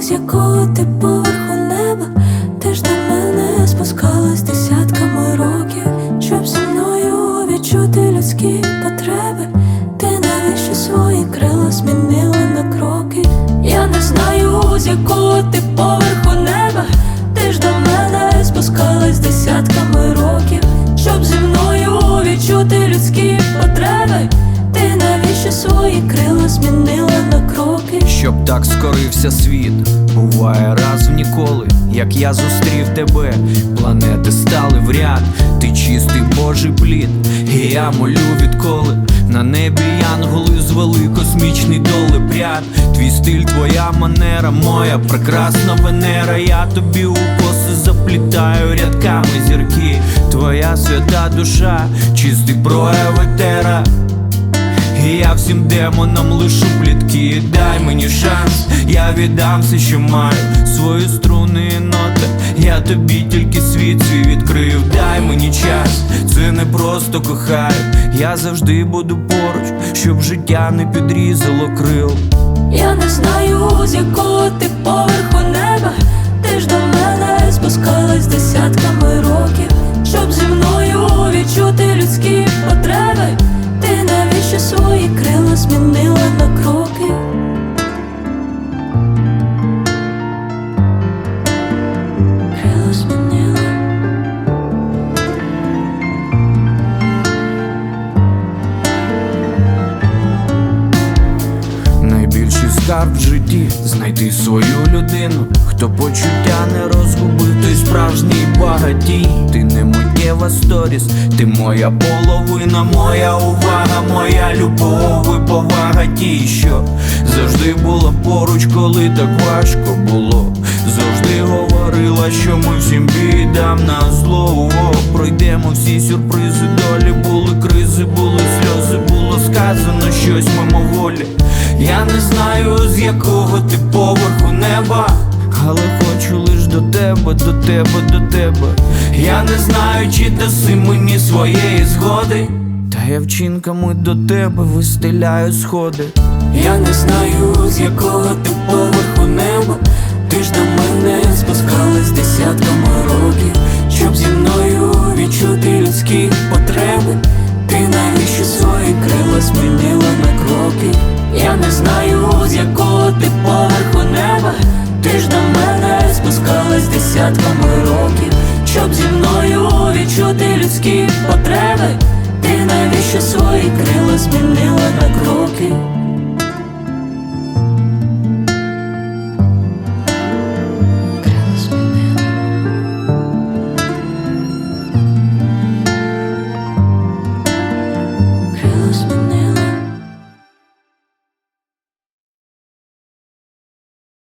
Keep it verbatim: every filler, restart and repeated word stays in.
з якого ти поверху неба. Ти ж до мене спускалась десятками років, щоб зі мною відчути людські потреби. Ти навіщо свої крила змінила на кроки? Я не знаю, з якого ти поверху неба. Ти ж до мене спускалась десятками років, щоб зі мною відчути людські потреби. Ти навіщо свої крила змінила на кроки? Щоб так скорився світ, буває раз в ніколи. Як я зустрів тебе, планети стали в ряд. Ти чистий Божий плід, і я молю відколи. На небі янголи звели космічний долепряд. Твій стиль, твоя манера, моя прекрасна Венера. Я тобі у коси заплітаю рядками зірки. Твоя свята душа, чистий прояв етера. І я всім демонам лишу плітки. Дай мені шанс, я віддам все, що маю, свої струни і ноти. Я тобі тільки світ свій відкрив. Дай мені час, це не просто кохаю. Я завжди буду поруч, щоб життя не підрізало крил. Я не знаю, з якого ти поверху неба. Ти ж до мене спускалась десятками років, щоб зі мною відчути людські потреби. Ти навіщо свої крила змінила на кроки? Крила змінила. Найбільший скарб в житті — знайти свою людину. Хто почуття не розгубив, той справжній багатій. Ти не миттєва сторіс, ти моя половина, моя увага, моя любов і повага. Ті, що завжди була поруч, коли так важко було. Завжди говорила, що ми всім бідам на зло. О, пройдемо всі сюрпризи долі. Були кризи, були сльози, було сказано щось мимоволі. Я не знаю, з якого ти поверху неба, але хочу лиш до тебе, до тебе, до тебе. Я не знаю, чи даси мені своєї згоди, та я вчинками до тебе вистеляю сходи. Я не знаю, з якого ти поверху неба. Ти ж до мене спускалась десятками років, щоб зі мною відчути людські потреби. Ти навіщо свої крила змінила на кроки? Я не знаю,